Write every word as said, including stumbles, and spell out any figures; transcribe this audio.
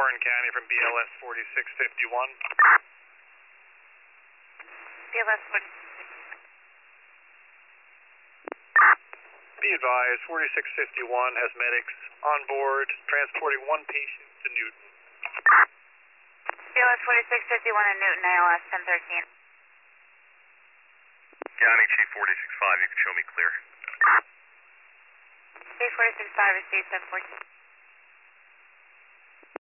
Warren County from B L S forty-six fifty-one. B L S forty-six. Be advised, forty-six fifty-one has medics on board, transporting one patient to Newton. B L S forty-six fifty-one in Newton, A L S ten thirteen. County Chief forty-six five, you can show me clear. Chief forty-six five, received ten fourteen.